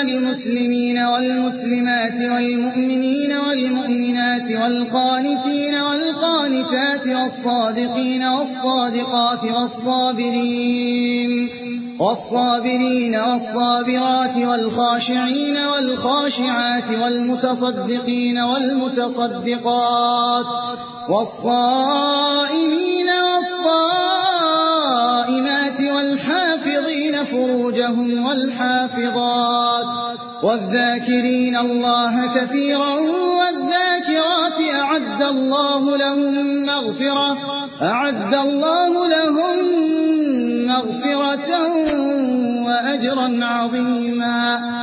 المسلمين والمسلمات والمؤمنين والمؤمنات والقانتين والقانتات والصادقين والصادقات والصابرين والصابرات والخاشعين والخاشعات والمتصدقين والمتصدقات والصائمين والصائمات والحافظين فروجهم والحافظات والذاكرين الله كثيرا والذاكرات أعد الله لهم مغفرة وأجرا عظيما.